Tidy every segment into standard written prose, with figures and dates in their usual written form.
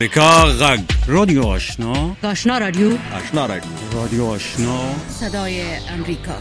امریکا غږ رادیو آشنا رادیو رادیو آشنا صدای امریکا.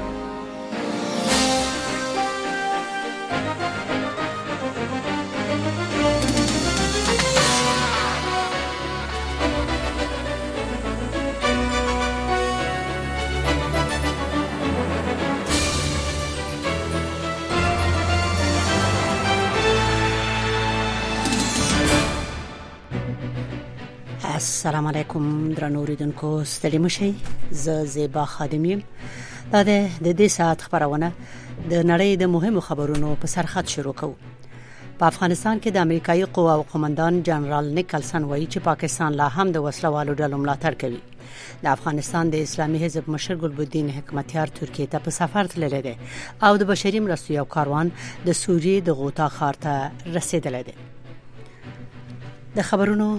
السلام علیکم درنو اوریدونکو، ستړي مشئ. زه زیبا خادمیم. دا د دې ساعت خبرونه د نړۍ د مهمو خبرونو په سرخط شروع کوو. په افغانستان کې د امریکایي قواو قومندان جنرال نیکلسن وایي چې پاکستان لا هم د وسلوالو ډلو ملاتړ کوي. د افغانستان د اسلامي حزب مشر ګلبدین حکمتیار ترکیه ته په سفر تللی دی او د بشري مرستو یو کاروان د سوریې د غوطا ښار ته رسیدلی دی. د خبرونو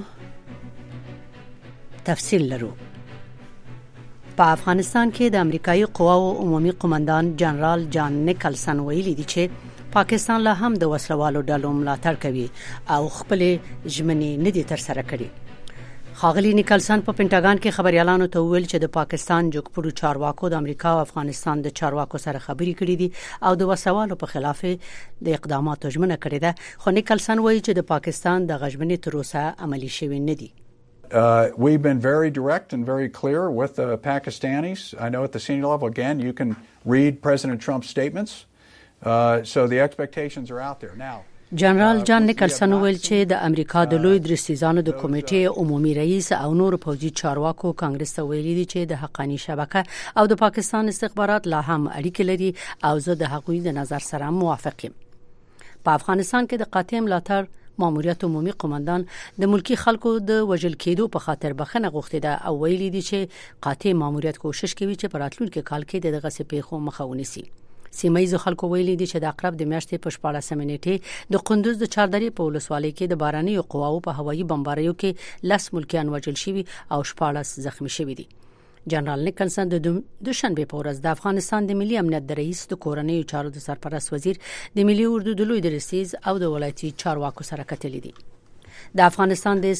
تفصیل لرو. په افغانستان کې د امریکایي قواو عمومي قومندان جنرال جان نیکلسن ویلي دی چې پاکستان لا هم د وسلوالو ډلو ملاتړ کوي او خپل ژمنې نه دي ترسره کړې. ښاغلي نیکلسن په پینټاګان کې خبريالانو ته ویل چې د پاکستان جګپوړو چارواکو د امریکا او افغانستان د چارواکو سره خبرې کړې دي او د وسلوالو په خلاف د اقداماتو ژمنه کړې ده، خو نیکلسن وایي چې د پاکستان د غژمنې تر اوسه عملي شوی نه دي. We've been very direct and very clear with the Pakistanis. I know at the senior level, again, you can read President Trump's statements. So the expectations are out there. Now, جنرال جان نیکلسن ویل چې د امریکا د لوی درستیزانو د کمیټې عمومي رئیس او نور پوځي چارواکو کانګرس ته ویلي دي چې د حقانی شبکه او د پاکستان استخبارات لا هم اړیکې لري او زه د هغوی د نظر سره موافق یم. په افغانستان کې د قاطع ملاتړ ماموریت عمومي قومندان د ملکی خلکو د وژل کېدو په خاطر بخښنه غوښتې ده او ویلي دي چې قاطع ماموریت کوشش کوي چې په راتلونکي کال کې دغه سپېښو مخه ونیسي. سیمایي خلکو ویلي دي چې د عقرب د میاشتې په 14 نیټه د قندوز د چاردرې په ولسوالۍ کې د باراني قواو په هوایي بمباریو کې 10 ملکیان وژل شوي او 14 زخمی شوي دي. جنرال نیکلسن د دوشنبه په ورځ د افغانستان د ملي امنیت د رئیس د کورنۍ چارو د سرپرست وزیر د ملي اردو د لوی درستیز او د ولایتي چارواکو سره کتلې دي. د افغانستان د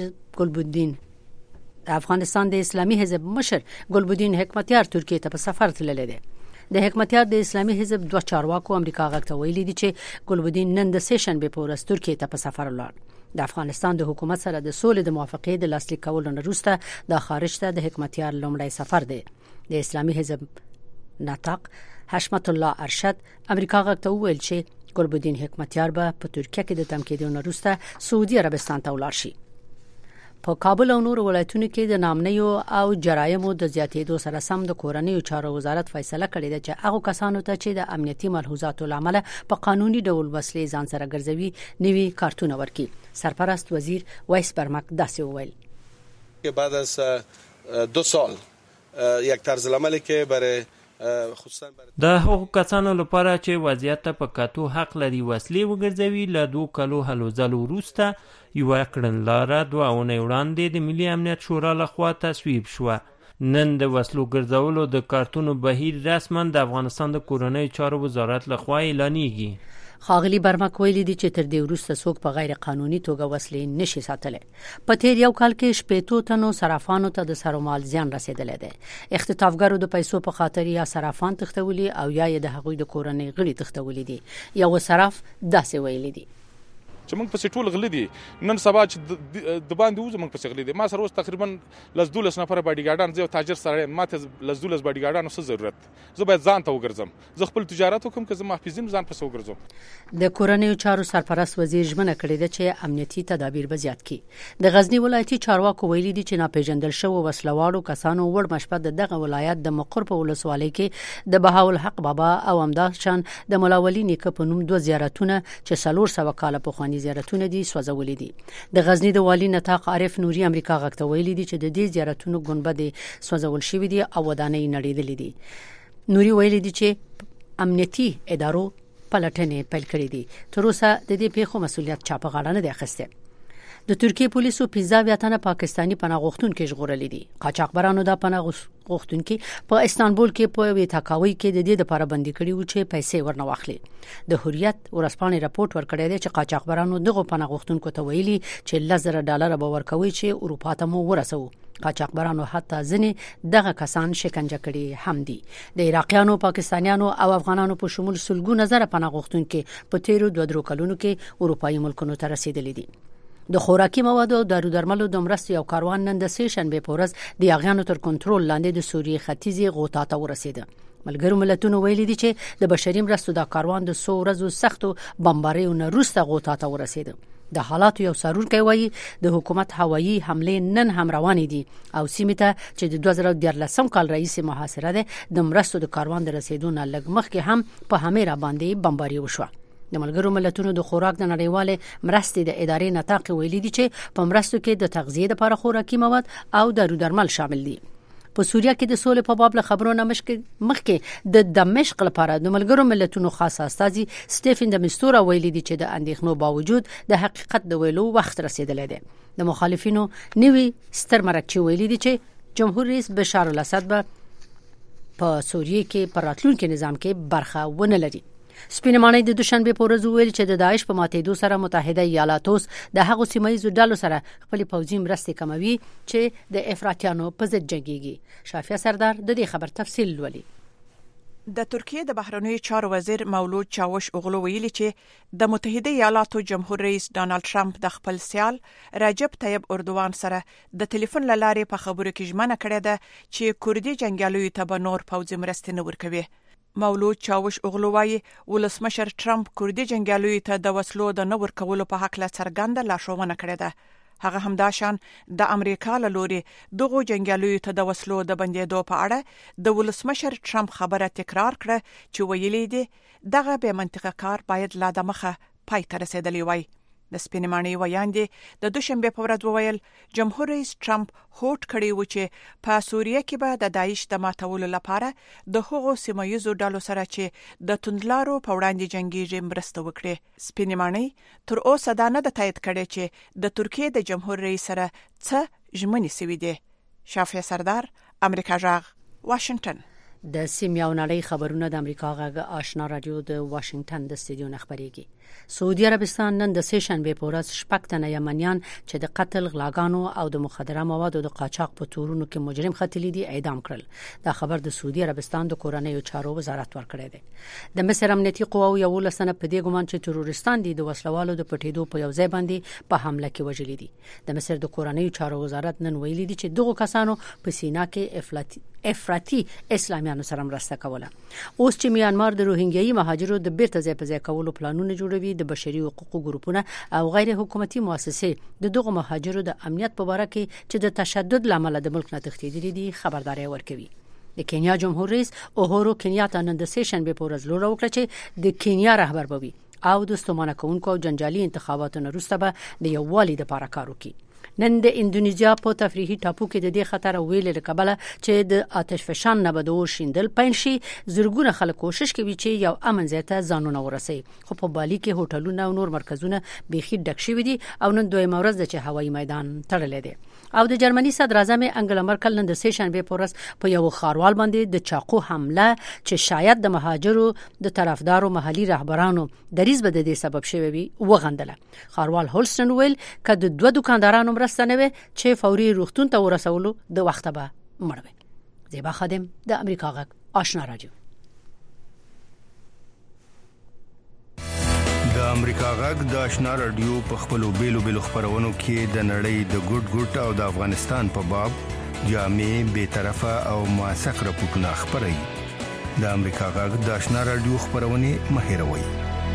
اسلامي حزب مشر ګلبدین حکمتیار ترکیه ته په سفر تللی دی. د حکمتیار د اسلامي حزب دوه چارواکو امریکا غږ ته ویلي دي چې ګلبدین نن د سیشنبه په ورځ ترکیه ته په سفر لاړ. د افغانستان د حکومت سره د سولې د موافقې د لاسلیک کولو نه وروسته د خارج ته د حکمتیار لومړی سفر دی. د اسلامي حزب ناطق حشمت الله ارشد امریکا غږ ته ویل چې ګلبدین حکمتیار به په ترکیه کې د تم کېدو نه وروسته سعودي عربستان ته ولاړ شي. په کابل او نور ولایتونو کې د نامنیو او جرایمو د زیاتېدو سره سم د کورنیو چارو وزارت فیصله کړې ده چې هغه کسانو ته چې د امنیتي ملحوظاتو لامل په قانوني ډول وسلې ځان سره ګرځوي نوي کارتونه ورکړي. سرپرست وزیر وایس برمک داسې وویل که بعد از 2 سال یک طرز العملی که برای د هغو کسانو لپاره چې وضعیت ته په کتو حق لري وسلې وګرځوي له 2 کالو هلو ځلو وروسته یوه کړنلاره 2 اونۍ وړاندې د ملي امنیت شورا لخوا تصویب شوه. نن د وسلو ګرځولو د کارتونو بهیر رسما د افغانستان د کورنۍ چارو وزارت لخوا اعلانیږي. ښاغلي برمک ویلي دي چې تر دې وروسته څوک په غیر قانوني توګه وسلې نشي ساتلی. په تیر یو کال کې 80 تنو صرافانو ته د سرومال زیان رسیدلی دی. اختطافګرو د پیسو په خاطر یا صرافان تښتولي او یا د هغوی د کورنۍ غړي تښتولي دي. یو صراف داسې ویلي دي چې موږ پسې ټول غلي دي. نن سبا چې د باندې وځو موږ پسې غلي دي. ما سره اوس تقریبا 12 نفر باډیګارډان زه تاجر سره ما ته 12 باډیګارډانو څه ضرورت. زه باید ځان ته وګرځم، زه خپل تجارت وکم که زه محافظین ځان پسې وګرځم. د کورنیو چارو سرپرست وزیر ژمنه کړې ده چې امنیتي تدابیر به زیات کړي. د غزنی ولایتي چارواکو ویلي دي چې ناپېژندل شوی وسلوالو کسانو وړ مشبت دغه ولایت د مقر په ولسوالۍ کې د بهاولحق بابا او امداشان د مولاولي نیکه په نوم 2 زیارتونه چې 400 کاله پخواني زیارتونه دي سوځولې دي. د غزنی د والی نطاق عارف نوري امریکا غږ ته ویلي دي چې د دې زیارتونو ګنبد سوځول شوی دي او ودانۍ نړیدلې دي. نوري ویلي دي چې امنیتي ادارو پلټنې پیل کړې دي. تر اوسه د دې پیښو مسؤلیت چا په غاړه نه دی اخیستی. د ترکیه پولیسو 15 تنه پاکستانی پناه غوښتونکي ژغورلي دي. قاچاقبرانو د پناه غوښتونکي په استانبول کې په ویتاکاوي کې د دې لپاره بندي کړي و چې پیسې ورنه واخلي. د حریت ورځپاڼې راپورټ ورکړی دی چې قاچاقبرانو دغه پناه غوښتونکو ته ویلي چې $10,000 به ورکوي چې اروپا ته مو ورسوي. قاچاقبرانو حتی ځنې دغه کسان شکنجه کړي هم دي. د عراقیانو، پاکستانیانو او افغانانو په شمول سلګونه زره پناه غوښتونکي په تیرو 2 کلونو کې اروپایي ملکونو ته رسیدلي دي. د خوراکي موادو او دارو درملو د مرستې یو کاروان نن د سه‌شنبه په ورځ د یاغیانو تر کنټرول لاندې د سوریې ختیځي غوطا ته ورسید. ملګرو ملتونو ویلي دي چې د بشري مرستو د کاروان د 100 ورځو سختو بمباریو نه وروسته غوطا ته ورسید. د حالاتو یو څارونکی وایي د حکومت هوایي حمله نن هم روانې دي او سیمه ته چې د 2014 کال رئیس محاصره ده د مرستو د کاروان د رسیدو نه لږ مخکې هم په همیرا باندې بمباری وشو. د ملګرو ملتونو د خوراک د نړیواله مرستې د ادارې نطاق ویلي دي چې په مرستو کې د تغذیه لپاره خوراکي مواد او دارو درمل شامل دي. په سوریه کې د سولې په باب له خبرونو مخکې د دمشق لپاره د ملګرو ملتونو خاص استازي سټيفن د مستورا ویلي دي چې د اندېښنو باوجود د حقیقت د ویلو وخت رسیدلی دی. د مخالفینو نوي ستر مرکچي ویلي دي چې جمهور رئیس بشار الاسد به په سوریه کې پر راتلونکي نظام کې برخه ونه لري. سپینمانه د دوشنبه په ورځ ویل چې د داعش په ماتېدو سره متحده ایالات اوس د هغو سیمایي ډلو سره خپل پوځي مرستې کموي چې د افراطیانو په ضد جنگيږي. شافیا سردار د دې خبر تفصیل ولي. د ترکیه د بهرنیو چارو وزیر مولود چاوش اوغلو ویلي چې د متحده ایالاتو جمهور رئیس ډانلډ ټرمپ د خپل سیال رجب طیب اردوغان سره د ټلیفون لارې په خبرو کې ژمنه کړې ده چې کوردي جنگیالیو ته به نور پوځي مرستې نه ورکوي. مولود چاوش اوغلو وايي ولسمشر ټرمپ کوردي جنگیالیو ته د وسلو د نه ورکولو په حق له څرګنده لارښوونه کړې ده. هغه همداشان د امریکا له لوري دغه جنگیالیو ته د وسلو د بندیدو په اړه د ولسمشر ټرمپ خبره تکرار کړه چې ویلي دي دغه به منطقه کار باید لا د مخه پای ته رسیدلی وای. د سپینمانې ویاندې د دوشنبه په ورځ وویل جمهور رئیس ټرمپ هوټ کړی و چې په سوریه کې به د داعش د ماتولو لپاره د هغو سیمایي ډلو سره چې د توندلارو په وړاندې جنگیږي مرسته وکړي. سپینمانې تر اوسه دا نه د تایید کړي چې د ترکیه د جمهور رئیس سره څه ژمنې سوي دي. شافیا سردار، امریکا جغ، واشنگټن. د سیمه او نړۍ خبرونه د امریکا غږ آشنا رادیو د واشنگټن د استودیو خبريږي. سعودي عربستان نن د سه‌شنبه په ورځ 6 تنه یمنیان چې د قتل، غلاګانو او د مخدره موادو د قاچاق په تورونو کې مجرم ختلی دي اعدام کړل. دا خبر د سعودي عربستان د کورنیو چارو وزارت ورکړی دی. د مصر امنیتي قواو یو لسنه په دې ګمان چې تروریستان دي د وسلوالو د پټېدو په یو ځای باندې په حمله کې وژلي دي. د مصر د کورنیو چارو وزارت نن ویلي دي چې دغه کسانو په سینا کې افراطي اسلامیانو سره مرسته کوله. اوس چې میانمار د روهینګیایي مهاجرو د بیرته ځای په ځای کولو پلانونه جوړوي، د بشري حقوقو ګروپونه او غیر حکومتي مؤسسې د دغه مهاجرو د امنیت په اړه کې چې د تشدد لامل د ملک نه تښتېدلي دي خبرداري ورکوي. د کینیا جمهور رئیس اوهورو کینیاتا نن د سه‌شنبه په ورځ لوړ وکړه چې د کینیا رهبر بوي او د ستومانه کوونکو او جنجالي انتخاباتو نه وروسته به د یووالي لپاره کار وکړي. نن د اندونیزیا په تفریحي ټاپو کې د دې خطر ویل لکبله چې د آتش فشان نه بدو شیندل پین شي. زرګونه خلک کوشش کوي چې یو امن ځای ته ځانونه ورسي، خو په بالي کې هوټلونه او نور مرکزونه بيخي ډک شوي دي او نن دویمه ورځ ده چې هوایي میدان تړلی دی. او د جرمني صدر اعظم انګلا مرکل نن د سه‌شنبه په ورځ په یو خاروال باندې د چاقو حمله چې شاید د مهاجرو د طرفدارو محلي رهبرانو دریز به د دې سبب شوی وي وغندله. خاروال هولستن ویل چې د دوه دکاندارانو مرسته نه وي چې فوري روغتون ته ورسولو د وخت به مړ وي. زیبا خادم د امریکا غږ آشنا رادیو. د امریکا غږ د آشنا رادیو په خپلو بیلو خبرونو کې د نړۍ د ګډ او د افغانستان په باب جامع، بی‌طرفه او موثق راپورټونه خبري. د امریکا غږ د آشنا رادیو خبرونه مهیروي.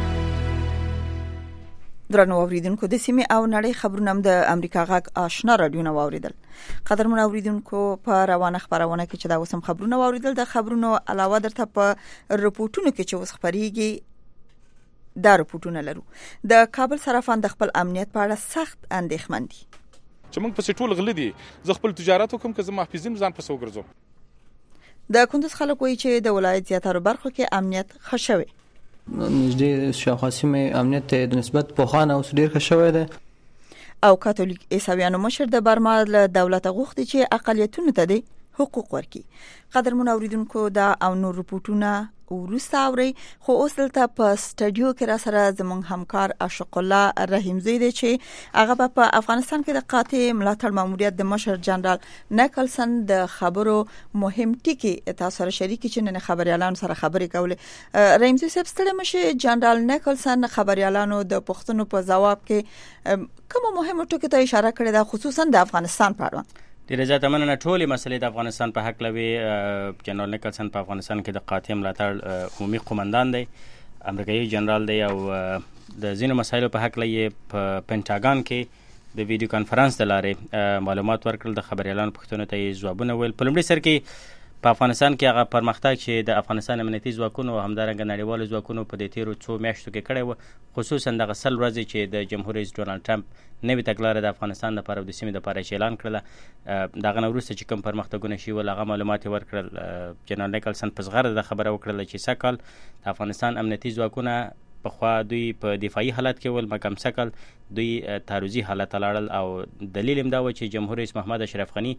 درنو اوریدونکو د سیمه او نړۍ خبرونه د امریکا غږ آشنا رادیو نو اوریدل. قدرمن اوریدونکو په روانه خبرونه کې چې دا وسم خبرونه اوریدل، د خبرونو علاوه درته په رپورټونو کې چې وس خبريږي دا رپورټونه لرو. د کابل صرافان د خپل امنیت په اړه سخت اندېښمن دي. چې موږ په ټول غلي دي، زه خپل تجارت وکم که زه محافظین ځان په سو ګرځم. د کندوز خلک وایي چې د ولایت زیاتره برخو کې امنیت ښه شوی. نږدې شاوخوا سیمې امنیت د نسبت په خانه اوس ډیر ښه شوی دی. او کاتولیک عیسویانو مشر د برما له دولت غوښتي چې اقلیتونو ته د حقوق ورکړي. قدرمن اوریدونکو دا او نور رپورټونه ورسته اوري، خو اوس دلته په سټډیو کې را سره زموږ همکار عاشق الله رحیمزی دی چې هغه په افغانستان کې د قاطع ملاتړ ماموریت د مشر جنرال نیکلسن د خبرو مهم ټکی تاسو سره شریک چې نن خبريالانو سره خبرې کولې. رحیمزی صاحب ستړي مشه، جنرال نیکلسن خبريالانو د پښتنو په جواب کې کوم مهم ټکی ته اشاره کړې ده، خصوصا د افغانستان په اړه؟ ډیره زیاته مننه. ټولې مسلې د افغانستان په حق لوي. جنرال نیکلسن په افغانستان کې د قاطع ملاتړ عمومي قومندان دی، امریکایي جنرال دی، او د ځینو مسایلو په حق لوي په پینټاګان کې د ویډیو کانفرنس د لارې معلومات ورکړل، د خبريالانو پوښتنو ته یې ځوابونه ویل. په لومړي سر کې په افغانستان کې هغه پرمختګ چې د افغانستان امنیتي ځواکونو او همدارنګه نړیوالو ځواکونو په دې تیرو څو میاشتو کې کړی و، خصوصا دغه سل ورځې چې د جمهور رئیس ډونالډ ټرمپ نوې تګلاره د افغانستان لپاره او د سیمې لپاره اعلان کړله، دغه نه وروسته چې کوم پرمختګونه شوي ول هغه معلومات یې ورکړل. جنرال نیکلسن په زغرده د خبره وکړله چې سږ کال د افغانستان امنیتي ځواکونه پخوا دوی په دفاعي حالت کې ول، مګم سږ کال دوی تعرضي حالت ته لاړل، او دلیل هم دا و چې جمهور رئیس محمد اشرف غني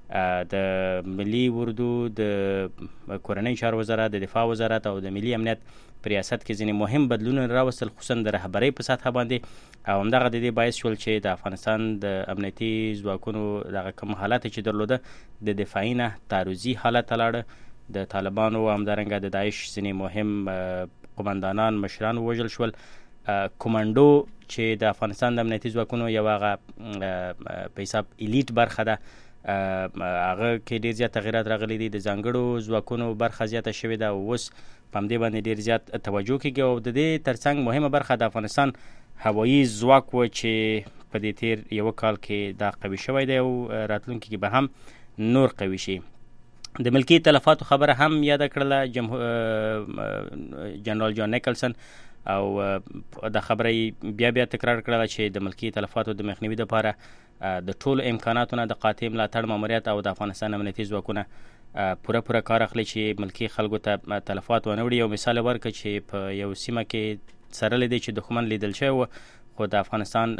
د ملي اردو، د کورنۍ چارو وزارت، د دفاع وزارت او د ملي امنیت په ریاست کې ځینې مهم بدلونونه راوستل، خصوصا د رهبرۍ په سطحه باندې، او همدغه د دې باعث شول چې د افغانستان د امنیتي ځواکونو دغه کوم حالت چې درلوده د دفاعي نه تعرضي حالت ته لاړه. د طالبانو او همدارنګه د داعش ځینې مهم قومندانان مشران ووژل شول. کومانډو چې د افغانستان د امنیتي ځواکونو یو هغه په حساب الیټ برخه ده، هغه کې ډیر زیات تغیرات راغلي دي، د ځانګړو ځواکونو برخه زیاته شوې ده، او اوس په همدې باندې ډیر زیات توجه کیږي. او د دې ترڅنګ مهمه برخه د افغانستان هوایي ځواک و چې په دې تیر یو کال کې دا قوي شوی دی، او راتلونکي کې به هم نور قوي شي. د ملکی تلفاتو خبره هم یاد کړله جنرال جان نیکلسن، او د خبرې بیا تکرار کړله چې د ملکی تلفاتو د مخنیوي لپاره د ټولو امکاناتو نه د قاطع ملاتړ ماموریت او د افغانستان امنیتي ځواکونه پوره کار اخلي چې ملکی خلکو ته تلفات ونه وړي. یو مثال ورکړه چې په یو سیمه کې سره لیدي چې دښمن لیدل شوی و، خو د افغانستان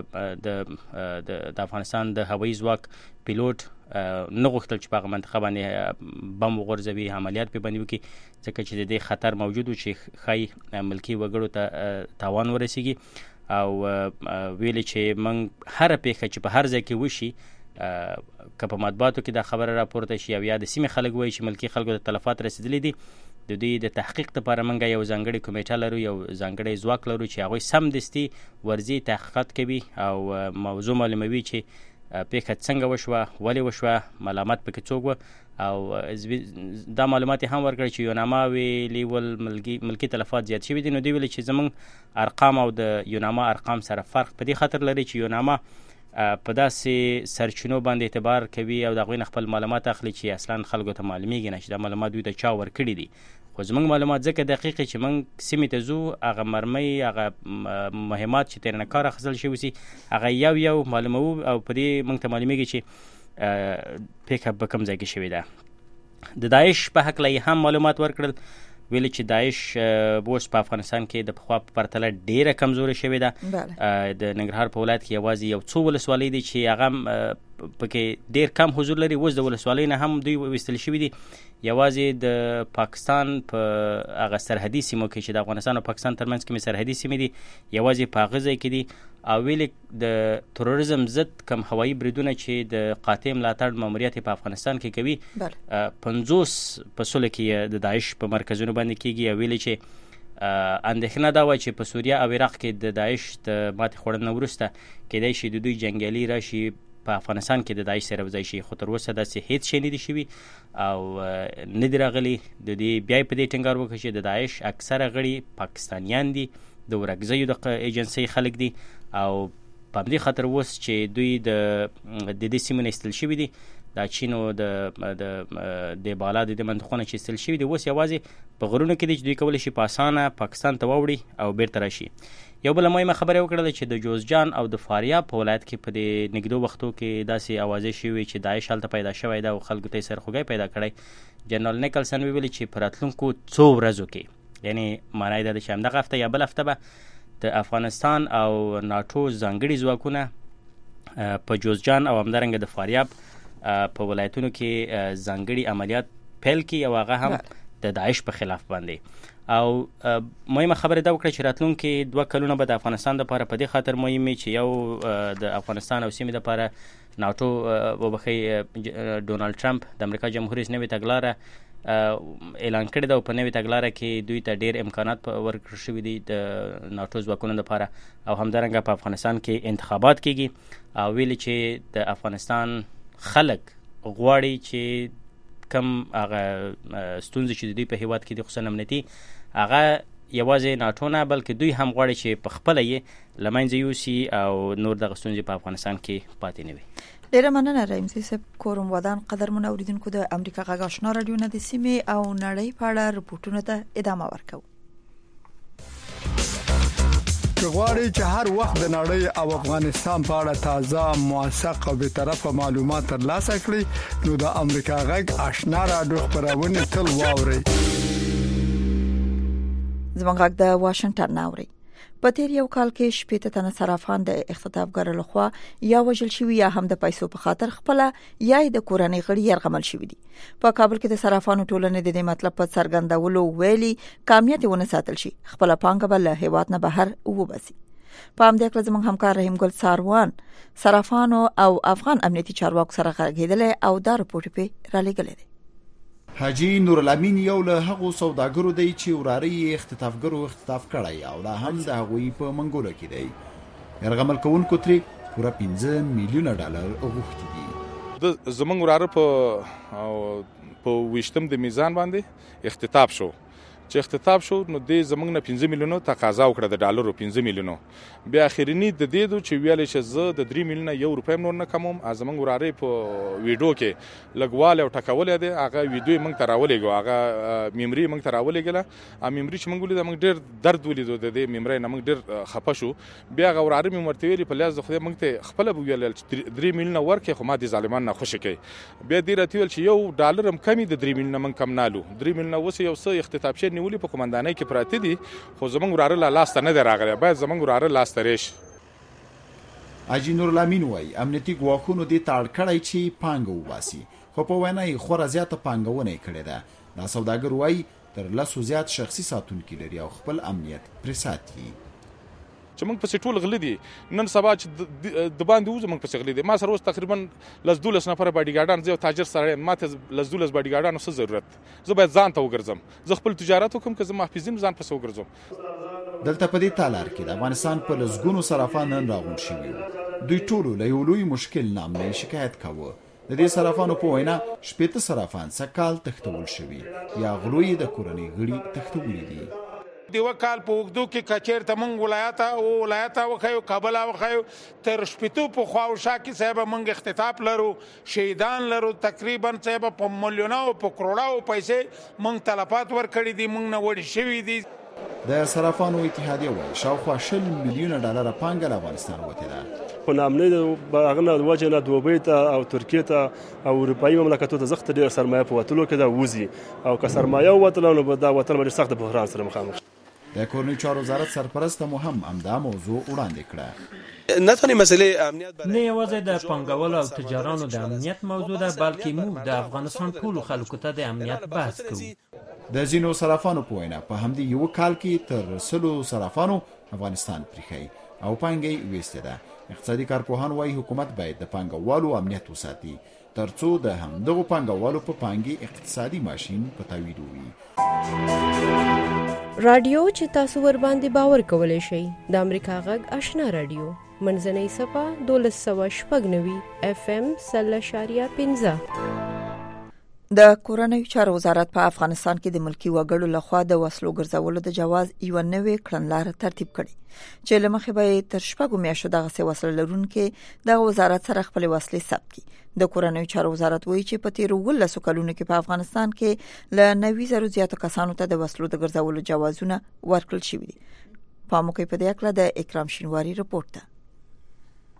د افغانستان د هوایي ځواک پیلوټ نه غوښتل چې په هغه منطقه باندې بم وغورځوي، عملیات پې باندې وکړي، ځکه چې د دې خطر موجود و چې ښایي ملکي وګړو ته تاوان ورسیږي. او ویلي چې موږ هره پیښه چې په هر ځای کې وشي، که په مطبوعاتو کې دا خبره راپورته شي او یا د سیمې خلک وایي چې ملکي خلکو ته تلفات رسېدلي دي، د دوی د تحقیق لپاره موږ یو ځانګړی کمیټه لرو، یو ځانګړی ځواک لرو چې هغوی سمدستي ورځي تحقیقات کوي او موضوع معلوموي چې پیښه څنګه وشوه، ولې وشوه، ملامت پکې څوک و. او دا معلومات هم ورکړي چې یوناما ویلي ول ملکي تلفات زیات شوي دي. نو دوی ویلي چې زموږ ارقام او د یوناما ارقام سره فرق په دې خاطر لري چې یوناما په داسې سرچینو باندې اعتبار کوي او د هغوی نه خپل معلومات اخلي چې اصلا خلکو ته معلومیږي نه چې دا معلومات دوی ته چا ورکړي دي. خو زموږ معلومات ځکه دقیق چې موږ سیمې ته ځو، هغه مرمۍ، هغه مهمات چې ترې نه کار اخیستل شوي سي، هغه یو معلوموو، او په دې موږ ته معلومیږي چې پیښه په کوم ځای کې شوې ده. د داعش په هکله یې هم معلومات ورکړل، ویلي چې داعش اوس په افغانستان کې د پخوا په پرتله ډیره کمزورې شوې ده. د ننګرهار په ولایت کې یوازې یو څو ولسوالۍ دي چې هغه پکې ډیر کم حضور لري. اوس د ولسوالۍ نه هم دوی ویستل شوي دي، یوازې د پاکستان په هغه سرحدي سیمو کې چې د افغانستان او پاکستان ترمنځ کومې سرحدي سیمې دي، یوازې په هغه ځای کې دي. او ویلي د تروریزم ضد کم هوایي بریدونه چې د قاطع ملاتړ ماموریت په افغانستان کې کوي، 50% کې د داعش په مرکزونو باندې کیږي. او ویلي چې اندېښنه دا وه چې په سوریه او عراق کې د داعش د ماتې خوړنې وروسته کیدای شي د دوی جنګیالي راشي په افغانستان کې د داعش سره یوځای شي، خو تر اوسه داسې هیڅ شی نه دي شوي او نه دي راغلي. د دې بیا په دې ټینګار وکړي چې د داعش اکثره غړي پاکستانیان دي، د ورکزیو د ایجنسۍ خلک دي، او په همدې خاطر اوس چې دوی د دې سیمې نه ایستل شوي دي، د چین او د بالا د دې منطقو نه چې ایستل شوي دي، اوس یوازې په غرونو کې دي چې دوی کولی شي په اسانه پاکستان ته واوړي او بیرته راشي. یو بله مهمه خبره یې وکړله چې د جوزجان او د فاریاب په ولایت کې په دې نږدو وختو کې داسې اوازې شوي چې داعش هلته پیدا شوی ده او خلکو ته یې سرخوږی پیدا کړی. جنرال نیکلسن ویلي چې په راتلونکو څو ورځو کې، یعنی معنی یې دا ده چې همدغه هفته یا بل هفته به د افغانستان او ناټو ځانګړي ځواکونه په جوزجان او همدارنګه د فاریاب په ولایتونو کې ځانګړي عملیات پیل کړي او هغه هم د داعش په خلاف باندې. او مهمه خبره دا وکړه چې راتلونکي 2 کلونه به د افغانستان لپاره په دې خاطر مهمه چې یو د افغانستان او سیمې لپاره ناتو وبخي ډونالد ټرمپ د امریکا جمهور رئیس نوې تګلاره اعلان کړی دا په نوې تګلاره کې دوی ته ډیر امکانات ورکړل شوي دي د ناتو ځواکونو لپاره او همدارنګه په افغانستان کې انتخابات کیږي او ویل چې د افغانستان خلک غواړي چې کم هغه ستونزې چې دوی په هیواد کې د خصوصا امنیتي هغه یوازې ناتو نه بلکې دوی هم غواړي چې په خپل یې لمنځه یوسي او نور د ستونزې په افغانستان کې پاتې نه وي. ډیره مننه رئیس صاحب. کوم ودان قدرمن اوریدونکو د امریکا غږ آشنا رادیو نه د سیمې او نړۍ په اړه رپورټونو ته ادامه ورکوي. غواړي چې هر وخت د نړۍ او افغانستان په اړه تازه موثق او بی‌طرفه معلومات ترلاسه کړئ نو د امریکا غږ آشنا رادیو خبرونه تل واورئ. زموږ غږ د واشنگټن ناوړي. په تیر یو کال کې 70 تنه صرافان د اختطافګر لخوا یا وژل شوي یا هم د پیسو په خاطر خپل یا د کورنۍ غړي يرغمل شوي دي. په کابل کې د صرافانو ټولنې د دې مطلب په څرګندولو ویلي کامیت ونه ساتل شي خپل پانګه بل هیواد نه بهر وباسي. په همدې کې زموږ همکار رحیم ګل ساروان صرافانو او افغان امنیتي چارواکو سره غږیدل او دا رپورټ په را لګل دي. حاجی نور الامین یو له هغو سوداګرو دی چې وراري اختطافګرو اختطاف کړی او لا هم د هغوی په منګولو کې دی. يرغمل کوونکو ترې پورا 15 میلیون ډالر غوښتي دي. د زمنګ وراره په وشتم د میزان باندې اختطاف شو چې اختطاف شو نو د زمنګ نه 15 میلیونو تقاضا وکړه د ډالرو 15 میلیونو بیا اخرینی د دې دو چې ویل چې زه د 3 میلیونه یو روپۍ نور نه کوم زمنګ وراره په ویډیو کې لګواله او ټکول دي هغه ویډیو موږ تراولېګو هغه میموري موږ تراولېګله ا میموري چې موږ ولې موږ ډېر درد ولیدو د دې میموري نه موږ ډېر خپه شو بیا غوړاره مې مرته ویلي په لاس د خدای موږ ته خپل ویل 3 میلیونه ورکه خو ما دي ظالمان نه خوشی کوي بیا دې راته ویل چې یو ډالر هم کمی د 3 میلیونه موږ کم نالو 3 میلیونه وسه یو څه اختطاف شې نیولې په کمانډانۍ کې پراته دي خو زمنګ وراره لاس ته نه دراغله باید زمنګ وراره لاس ته ریش. حاجی نور الامین وای امنیتي ګواښونو دي تاړ کړای چې پانګه وباسي خو په وینا یې خورا زیاته پانګونه کړې ده. دا سوداګر وای تر لاسو زیات شخصي ساتونکي لري او خپل امنیت پر ساتي. چې موږ په ټول غلي دي نن سبا چې د باندې وځو موږ په غلي دي ما سره اوس تقریبا لس 12 نفر باډیګارډان زه تاجر سره ما ته لس 12 باډیګارډان څه ضرورت زه باید ځان ته وګرځم زه خپل تجارت وکم که زه محافظین ځان پسې وګرځم. دلته په دې تالار کې د افغانستان په لسګونو صرافان نن راغون شوي دوی ټول له یو لوی مشکل نامه شکایت کاوه. د دې صرافانو په وینا 70 صرافان سکال تختول شوي یا غلوی د کورنۍ غړي تختولي دي. دیو کال په وګدو کې کچیر ته مونږ ولایت وخیو کابل وخیو تر شپېتو په خواو شاکي صاحب مونږ اختطاف لرو شهیدان لرو تقریبا صاحب په ملیونو په کروڑو پیسې مونږ تلفات ورکړي دي مونږ نه وړي شوي دي. د صرافانو اتحادیه وایي شاوخوا 10 میلیون ډالر پانګه له افغانستان وته ده. خو نامنه د هغه د وجه نه دوبۍ ته او ترکیه ته او اروپאי مملکتونو ته زخت ډیر سرمایه په وتلو کې دا وزي او که سرمایه وتلو نو دا وطن باندې سخت بحران سره مخامخ. د کورنۍ چارو وزارت سرپرست هم امدا موضوع وړاندې کړه. نتونی مسئله امنیت نه یوازې د پنګوالو او تجارانو د امنیت موضوع ده بلکې موږ د افغانستان ټول خلکو ته د امنیت بحث کوو. د زینو صرافانو په وینا په همدې یو کال کې تر 100 صرافانو افغانستان پریخي او پانګي وېسته ده. اقتصادي کارپوهان وايي حکومت باید د پانګوالو امنیت وساتي ترڅو د همدغه پانګوالو په پانګي اقتصادي ماشين په تعویض وي. رادیو چې تاسو ور باندې باور کولای شئ د امریکا غږ آشنا رادیو منځنۍ صفه 1290 FM 0.15. د کورنۍ چارو وزارت په افغانستان کې د ملکی وګړو لخوا د وسلو ګرځولو د جواز یو نوې کړنلاره ترتیب کړي چې لمخې به تر شپږو میاشتو دغه وسله لرونکو د وزارت سره خپل وسلې ثبت کړي. د کورنۍ چارو وزارت وایي چې په تیر 12 کلونو کې په افغانستان کې ل 90,000 زیاتو کسانو ته د وسلو د ګرځولو جوازونه ورکړل شوي دي. په موقع په دې اړه د اکرام شینواری رپورټ ده.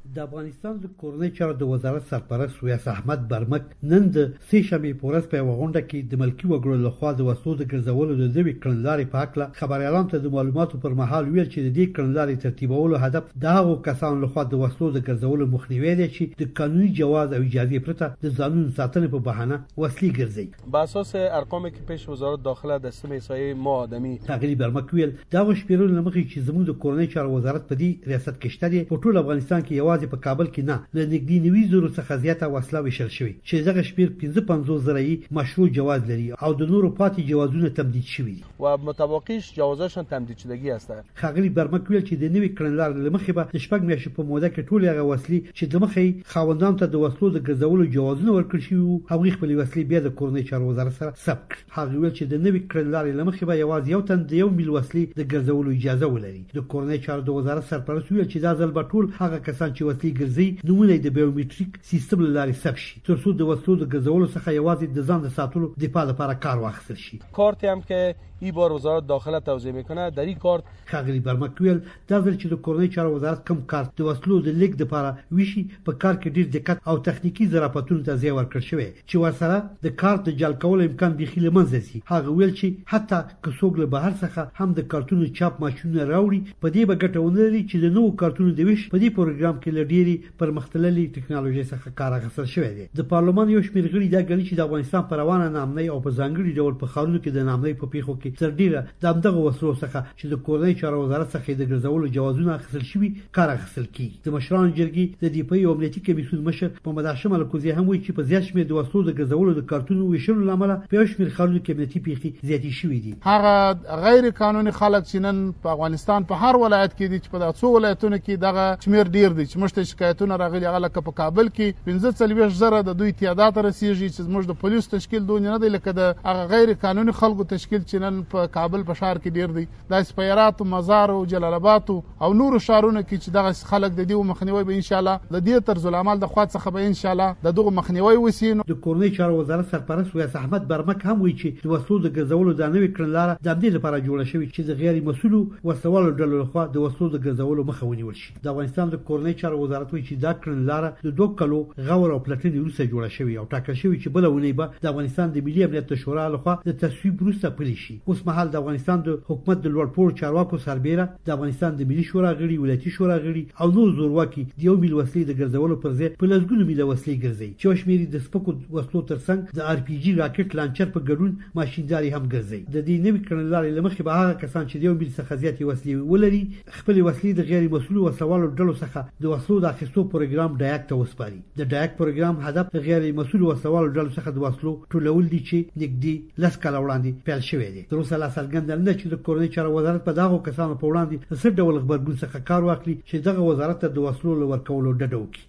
د افغانستان د کورنۍ چارو د وزارت سرپرست ویاس احمد برمک نن د سه شنبې په ورځ په غونډه کې د ملکی وګړو لخوا د وسلو د ګرځولو د نوي کړنلارې په اړه خبريالانو ته د معلوماتو پر مهال ویل چې د دې کړنلارې ترتیبولو هدف د هغو کسانو لخوا د وسلو د ګرځولو مخنیوی دی چې د قانوني جواز او اجازه پرته د ځانونو ساتنې په بهانه وسلې ګرځي. بر اساس ارقامی که پیش وزارت داخله در سم احصایه ما آدمی تغییر برمک ویل دا شمیرونه لمخې چې زموږ د کورنۍ چارو وزارت په دې ریاست کې شته دی په ټول افغانستان کې یوازې په کابل کې نه له نږدې 90,000 څخه زیاته وسله وشل شوې چې دغه شمیر 55,000 مشروع جواز لري او د نورو پاتې جوازونه تمدید شوي دي و متوقعش جوازاشون تمدید شدگی هست. خاغلی برمک ویل چې د نوي کړنلار لمخې به د شپږ میاشتې په موده کې ټول هغه وسلې چې د مخې خاوندانو ته د وسلو د ګرځولو جوازونه ورکړل شي او هغه خپل وسلې بیا د کورنۍ چارو وزارت سره ثبت. هغه ویل چې د نوي کړنلار لمخې به یوازې یو تن د 1 میل وسلې د ګرځولو اجازه ولري. د کورنۍ چارو د وزارت سرپرست ویل چې دا ځل به ټول هغه کسان چې وسلې ګرځي نمونه د بایومټریک سیستم لارې ثبت شي ترڅو د وسلو د ګرځولو څخه یوازې د ځان د ساتلو دفاع لپاره کار واخیستل شي. کارتی هم که این بار وزارت داخله توضیح میکنه در این کارت خاغلی برمک ویل دا ځل چې د کورنۍ چارو وزارت کم کار د وسلو د لیک لپاره ویشي په کار کې ډیر دقت او تخنیکی ظرافتونو ته ځای ورکړل شوی چې ورسره د کارت د جعل کول امکان بيخي لمنځه شي. هغه ویل چې حتی که څوک له بهر څخه هم د کارتونو چاپ ماشینونه راوړي په دې به ګټونه لري چې د نوو کارتونو د ویش په دې پروګرام کې لډيري پرمختللي ټکنالوژي څخه کار اخیستل شوی دی. د پارلمان یو شمېر غړي دا غړي چې د افغانستان پر روانه نامنۍ او په ځانګړي ډول په خارونو کې د نامنۍ په پیښو کې تر ډیره د دغه وسلو څخه چې د کورنۍ چارو وزارت څخه د ګرځولو جوازونه اخیستل شوي کار اخیستل کیږي. د مشرانو جرګې د ډیپی او امنیتي کمیسیون مشر محمد هاشم الکوزي هم وایي چې په زیات شمېر د وسلو د ګرځولو د کارتونو ویشلو لامل په یو شمېر خارونو کې امنیتي پیښې زیاتې شوې دي. هغه غیر قانوني خلک چې نن په افغانستان په هر ولایت کې دي چې په دغه څو ولایتونو کې دغه شمېر ډیر دي چې مشته شکایتونه راغلي هغه لکه په کابل کې 45,000 د دوی تعداد رسیږي چې زموږ د پولیس تشکیل دوی نه دی لکه د هغه غیر قانوني خلکو تشکیل چې نن په کابل په شهر کې ډیر دي. د سپیرات او مزار او جلال آباد او نور شهرونو کې چې دغه خلک د دې مخنیوي به ان شاء الله د دې طرز العمل د خواص څخه به ان شاء الله دغه مخنیوي وسی. د کورنۍ چارو وزارت سرپرست ویاس احمد برمک هم وایي چې د وسلو د ګرځولو د نوې کړنلار د دې لپاره جوړه شوې چې د غیر مسؤلو وسوالو ډلو لخوا د وسلو د ګرځولو مخه ونیول شي. د افغانستان د کورنۍ چارو وزارت وایي چې دا کړنلار د 2 کلو غور او پلټنې وروسته جوړه شوې او ټاکل شوې چې بل ونی به د افغانستان د ملي امنیت شورا لخوا د تصویب وروسته پلي شي. اوس مهال د افغانستان د حکومت د لوړپوړو چارواکو سربېره د افغانستان د ملي شورا غړي ولایتي شورا غړي او نور زورواکي د 1 میل وسلې د ګرځولو پر ځای په لږونو میل وسلې ګرځي چې شمېرې د سپکو وسلو ترڅنګ د RPG راکټ لانچر په ګډون ماشينداري هم ګرځي. د دې نوې کړنلارې لمخې به هغه کسان چې د 1 میل څخه زیاتې وسلې ولري خپل وسلې د غیر مسؤلو وسوالو ډلو څخه د وسلو د اخیستو پروګرام ډایک ته وسپاري. د ډایک پروګرام هدف د غیر مسؤلو وسوالو ډلو څخه د وسلو ټولول دي چې نږدې 10 کال وړاندې پیل شوی دی. تر اوسه لا څرګنده نه چې د کورنۍ چارو وزارت په دغه کسانو په وړاندې څه ډول خبرګون څخه کار واخلي چې دغه وزارت ته د وسلو ورکولو ډډه وکړي.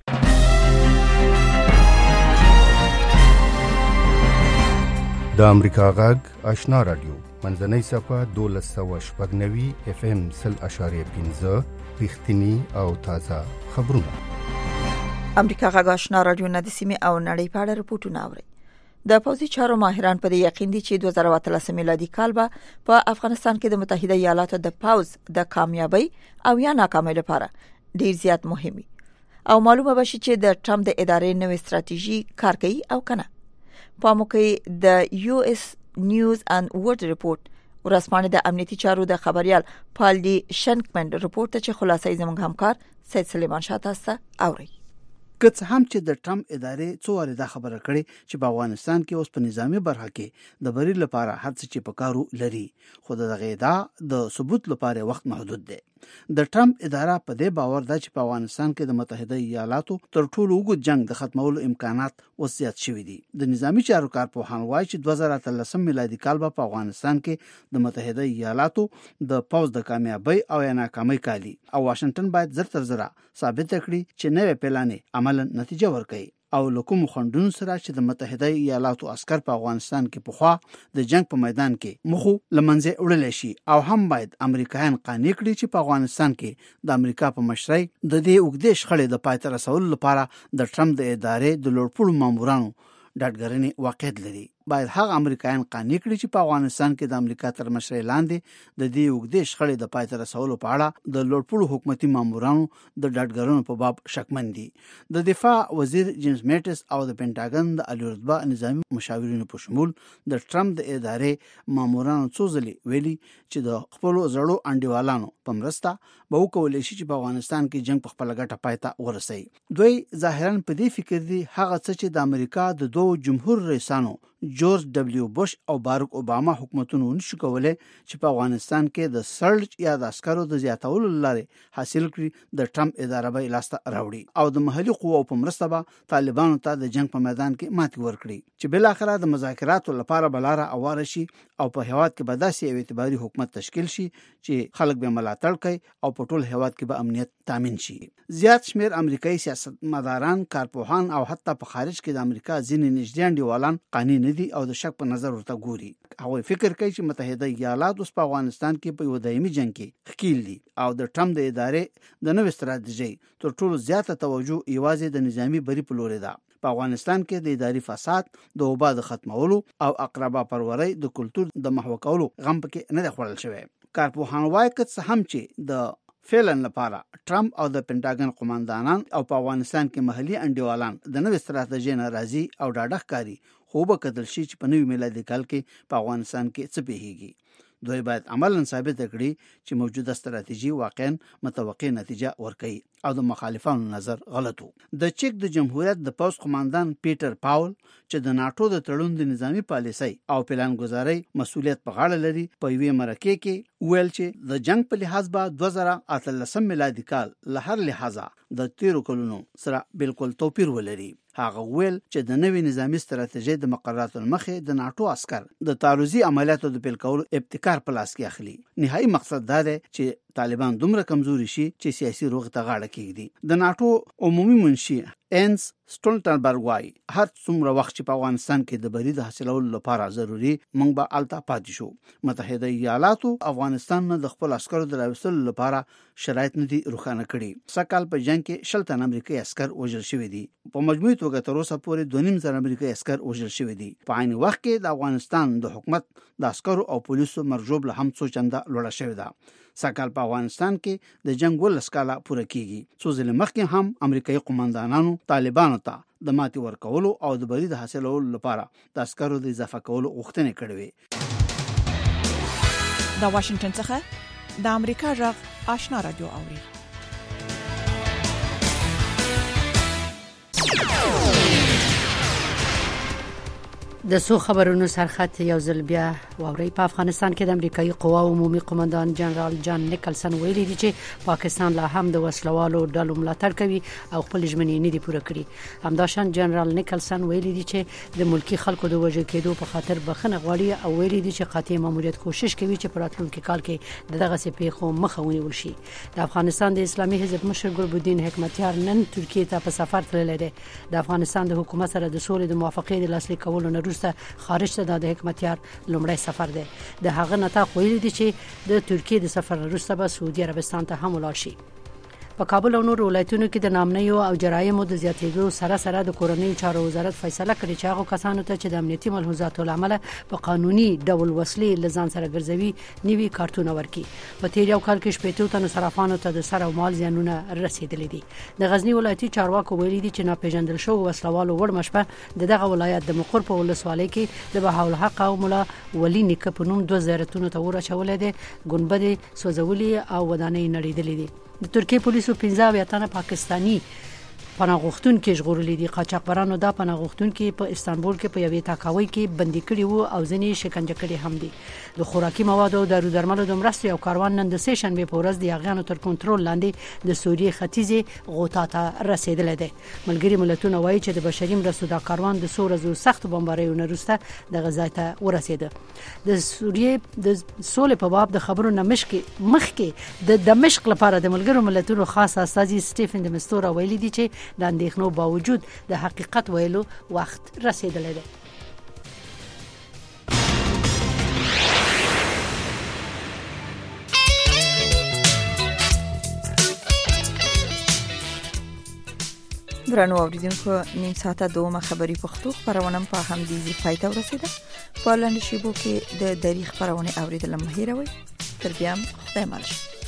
د امریکا غږ آشنا رادیو منځنۍ صفه 1290 FM 0.15 رښتینی او تازه خبرونه. امریکا غږ آشنا رادیو نه د سیمې او نړۍ په اړه راپورټونه اوري. د پوځي چارو ماهران په دې یقین دي چې 2013 میلادي کال به په افغانستان کې د متحده ایالاتو د پوځ د کامیابی او یا ناکامۍ لپاره ډیر زیات مهمي او معلومه بشي چې د ټرمپ د ادارې نوې ستراتیژي کار کوي او کنه. په موقع د US نیوز اند ورلد ریپورت ورسپانې د امنیتي چارو د خبريال پال ډي شنکمن ریپورت چې خلاصې زموږ همکار سید سلیمان شاه تاسو اوري. که څه هم چې د ټرمپ ادارې څو واره دا خبره کړې چې په افغانستان کې اوس په نظامی برخه کې د بری لپاره هر څه چې پکارو لري خو دغه دا د ثبوت لپاره وخت محدود دی. د ټرمپ اداره په دې باور ده چې په افغانستان کې د متحده ایالاتو تر ټولو اوږد جنگ د ختمولو امکانات وسیات شوي دي. د نظامی چارو کارپوهان وایي چې 2013 میلادي کال په افغانستان کې د متحده ایالاتو د پوځ د کامیابی او یا ناکامۍ کالي او واشنگټن باید زر تر زر ثابت کړي چې نوې پلانې عملاً نتیجه ورکړي او لکوم خندون سره چې د متحده ایالاتو عسكر په افغانستان کې پخوا د جنگ په میدان کې مخو لمنځه وړل شي او هم باید امریکایان قانع کړي چې په افغانستان کې د امریکا په مشرۍ د دې وګړي شخړې د پاتې رسول لپاره د ټرمپ د ادارې د لوړپوړو مامورانو ډاډګرنې واقعیت لري. باید هغه امریکایان قانع کړي چې په افغانستان کې د امریکا تر مشرۍ لاندې د دې وګړي شخړې د پای ته رسولو په اړه د لوړپوړو حکومتي مامورانو د ډاډګرونو په باب شکمن دي. د دفاع وزیر جیمز میټس او د پینټاګن د اعلی رتبه نظامی مشاورینو په شمول د ټرمپ د ادارې مامورانو څو ځلې ویلي چې د خپل زړو انډیوالانو په مرسته به وکولای شي چې په افغانستان کې جنگ په خپل ګټه پای ته ورسوي. دوی ظاهرا په دې فکر دي هغه څه چې د امریکا د دوه جمهور رئیسانو جورج دبلیو بوش او باراک اوباما حکومتونو نشو کولای چې په افغانستان کې د سرج یا د عسکرو د زیاتولو لارې حاصل کړي د ټرمپ اداره به لاسته راوړي او د محلي قوو په مرسته به طالبانو ته د جنگ په میدان کې ماتې ورکړي چې بل اخره د مذاکراتو لپاره بلاره اواره شي او په هیواد کې به داسې یو اعتباري حکومت تشکیل شي چې خلک به ملاتړ کوي او په ټول هیواد کې به امنیت تامین شي. زیات شمیر امریکایي سیاستمداران، کارپوهان او حتی په خارج کې د امریکا ځینې نږدې انډیوالان قانع نه دي او د شک په نظر ورته ګوري. هغوی فکر کوي چې متحده ایالات اوس په افغانستان کې په یو دایمي جنگ کې ښکیل دي او د ټرمپ د ادارې د نوې ستراتیژۍ تر ټولو زیاته توجه یوازې د نظامی بری په لور ده. په افغانستان کې د اداري فساد، د وبا د ختمولو او اقربا پرورۍ د کلتور د محو کولو غم پکې نه خوړل شوی. کارپوهان وايي که هم چې د فعلن لپاره ټرمپ او د پینټاګن قوماندانان او په افغانستان کې محلي انډیوالان د نوې ستراتیژۍ ناراضي او ډاډه ښکاري، خو به کتل شي چې په نوي میلادي کال کې په افغانستان کې څه پیښیږي. دوی باید عملاً ثابت کړي چې موجوده ستراتیژي واقعاً متوقع نتیجه ورکوي او د مخالفانو نظر غلط وو. د چک د جمهوریت د پوز قوماندان پیټر پاول چې د ناتو د تړون د نظامی پالیسۍ او پلان ګذارۍ مسؤلیت په غاړه لري په یوې مرکه کې ویل چې د جنگ په لحاظ به 2013 میلادي کال له هر لحاظه د 13 کلونو سره بالکل توپیر ولري. هغه ویل چې د نوې نظامی ستراتیژۍ د مقرراتو مخې د ناتو عسكر د تعرضي عملیاتو د پیل کولو ابتکار په لاس کې اخلي. نهایي مقصد دا دی چې طالبان دومره کمزوري شي چې سیاسي روغ ته غاړه کېږدي. د ناتو عمومي منشي انس سټولټنبرګ وايي هر څومره وخت چې په افغانستان کې د بری د حاصلولو لپاره ضروری موږ به الته پاتې شو. متحده ایالاتو افغانستان نه د خپل عسکرو د راوستلو لپاره شرایط نه دي روښانه کړي. سکهال په جنگ کې 60 تن امریکایي عسكر وژل شوي دي. په مجموعي توګه تر اوسه پورې 2.5 امریکایي عسكر وژل شوي دي. په عین وخت کې د افغانستان د حکومت د عسکرو او پولیسو مرجوب له هم څو چنده لوړه شوې ده. سکهال په افغانستان کې د جنگ ول سکاله پوره کیږي. څو ځله مخکې هم امریکایي قوماندانانو طالبانو ته د ماتې ورکولو او د بری د حاصلولو لپاره د عسکرو د اضافه کولو غوښتنې کړې وې. د واشنگټن څخه د امریکا غږ آشنا رادیو اوري. د سو خبرونو سرخط یو ځل بیا واوري. په افغانستان کې د امریکایي قواو عمومي قومندان جنرال جان نیکلسن ویلي دی چې پاکستان لا هم د وسلوالو ډلو ملاتړ کوي او خپل ژمنې نه دي پوره کړې. همداشان جنرال نیکلسن ویلي دی چې د ملکی خلکو د وژل کېدو په خاطر بخښنه غواړي او ویلي دی چې قاطع ماموریت کوشش کوي چې په راتلونکي کال کې دغه سپېښو مخه ونیول شي. د افغانستان د اسلامي حزب مشر ګلبدین حکمتیار نن ترکیه ته په سفر تللی دی. د افغانستان د حکومت سره د سولې د موافقې د لاسلیک کولو نه خارج ته د حکمتیار لومړی سفر دی. د هغه نتاق ویلي دی چې د ترکیه د سفر وروسته به سعودي عربستان ته هم ولاړ شي. په کابل او نور ولایتونو کې د نامنیو او جرایمو د زیاتېدو سره د کورنیو چارو وزارت فیصله کړې چې هغه کسانو ته چې د امنیتي ملحوظاتو لامل په قانوني ډول وسلې لزان سره ګرځوي نوي کارتونه ورکړي. په تیر یو کال کې 80 تنو صرافانو ته د سر او مال زیانونه رسیدلي دي. د غزنی ولایتي چارواکو ویلي دي چې ناپېژندل شوی وسلوالو وړ مشبه دغه ولایت د مقر په ولسوالۍ کې د بهاولحق او مولا ولی نیکه په نوم 2 زیارتونو ته ورچولې دي. ګنبد سوځولې او ودانۍ نړیدلې دي. د ترکیه پولیسو 15 تنه پاکستانی پناهغښتونکي ژغورلي دي. قاچاقبرانو دا پناهغښتونکي په استانبول کې په یوې تاکاوي کې بندي کړي وو او ځینې شکنجه کړي هم دي. د خوراکي موادو او دارو درملو د مرستې یو کاروان نن د سه شنبه په ورځ د یاغیانو تر کنټرول لاندې د سوریې ختیځې غوطا ته رسیدلی دی. ملګري ملتونه وایي چې د بشري مرستو دا کاروان د 100 ورځو سخت بمباریو نه وروسته دغه ځای ته ورسېده. د سوریې د سولې په باب د خبرو نه مخکې د دمشق لپاره د ملګرو ملتونو خاص استازي سټیفن د مستورا ویلي دي چې د اندېښنو باوجود د حقیقت ویلو وخت رسیدلی دی. درنو اوریدونکو نیم ساعته دومه خبری پښتو خبرونه په همدې ځای ته ورسیده. په لاندې شیبو کې د دری خبرونه اوریدل مهیروي. تر بیا خدای مالشه.